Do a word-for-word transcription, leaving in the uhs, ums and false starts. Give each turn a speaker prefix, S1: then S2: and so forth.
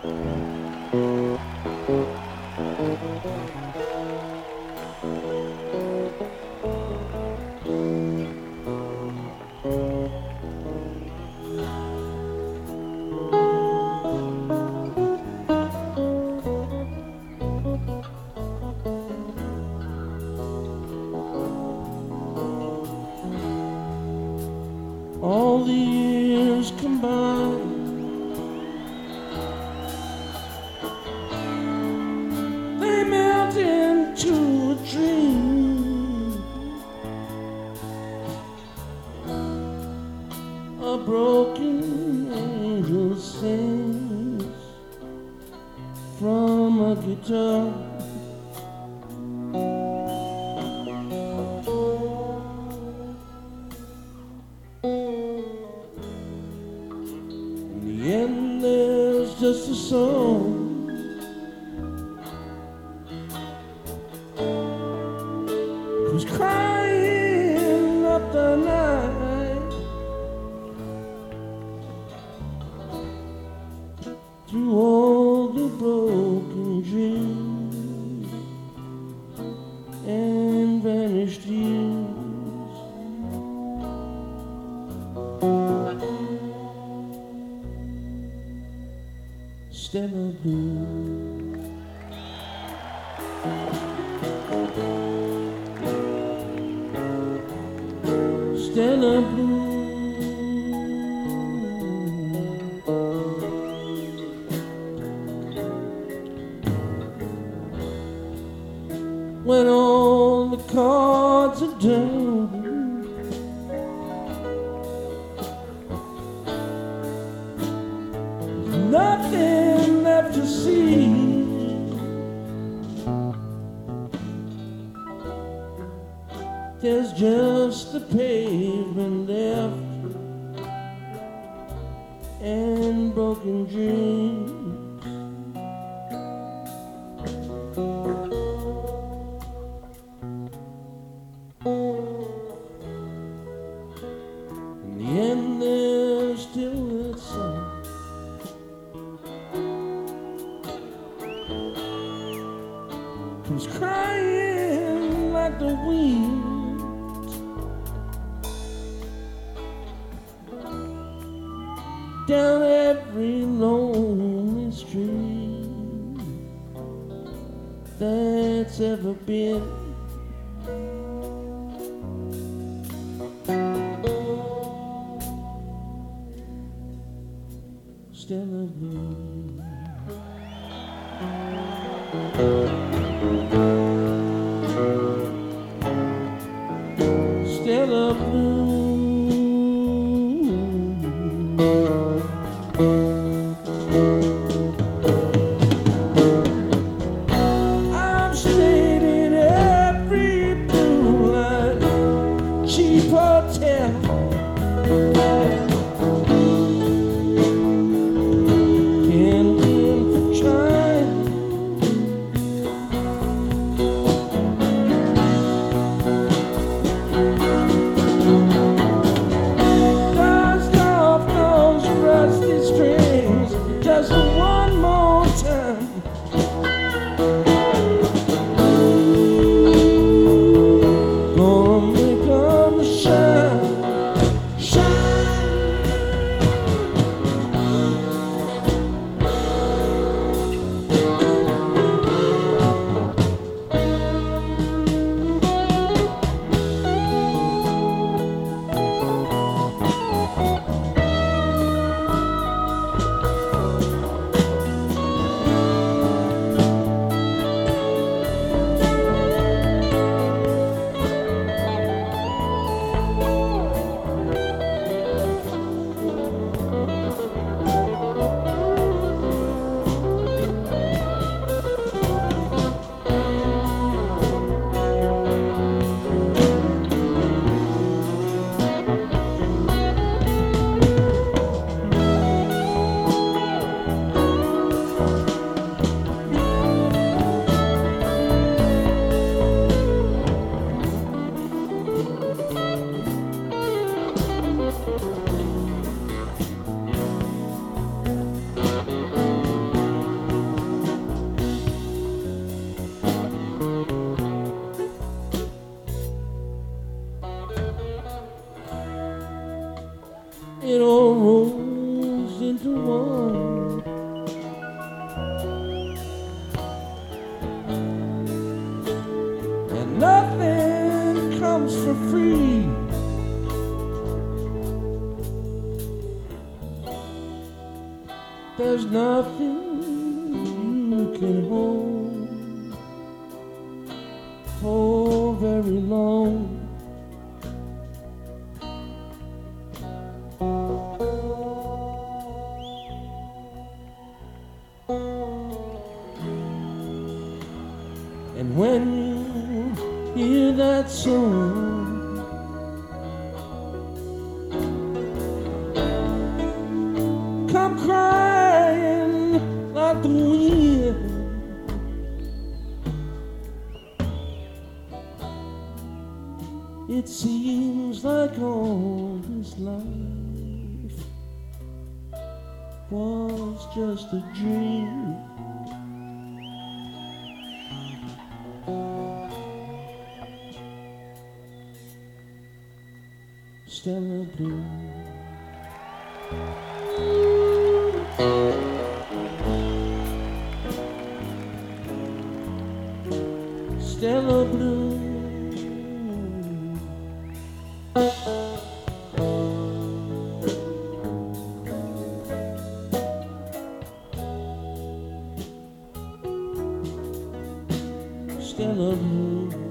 S1: All the years combined, they melt into a dream. A broken angel sings from a guitar. And there's just a song who's crying up the night through all the broken dreams and vanished years. Stella Blue, Stella Blue, when all the cards are down, nothing left to see. There's just the pavement left and broken dreams. In the end, there's still that song who's crying like the wind down every lonely street that's ever been. Stella Blue, Stella Blue. I've stayed in every blue line cheap hotel. Can't win for trying. song. And nothing comes for free. There's nothing you can hold for very long. And when you hear that song, come crying like the wind. It seems like all this life was just a dream. Stella Blue. Stella Blue. Stella Blue.